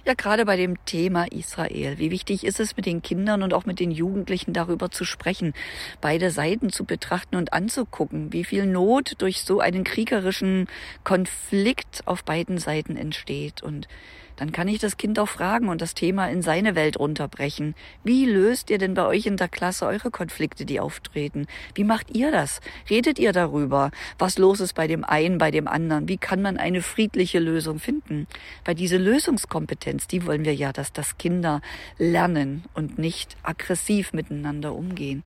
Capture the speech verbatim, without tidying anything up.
Ja, gerade bei dem Thema Israel. Wie wichtig ist es, mit den Kindern und auch mit den Jugendlichen darüber zu sprechen, beide Seiten zu betrachten und anzugucken, wie viel Not durch so einen kriegerischen Konflikt auf beiden Seiten entsteht. Und dann kann ich das Kind auch fragen und das Thema in seine Welt runterbrechen. Wie löst ihr denn bei euch in der Klasse eure Konflikte, die auftreten? Wie macht ihr das? Redet ihr darüber, was los ist bei dem einen, bei dem anderen? Wie kann man eine friedliche Lösung finden? Weil diese Lösungskompetenz, die wollen wir ja, dass das Kinder lernen und nicht aggressiv miteinander umgehen.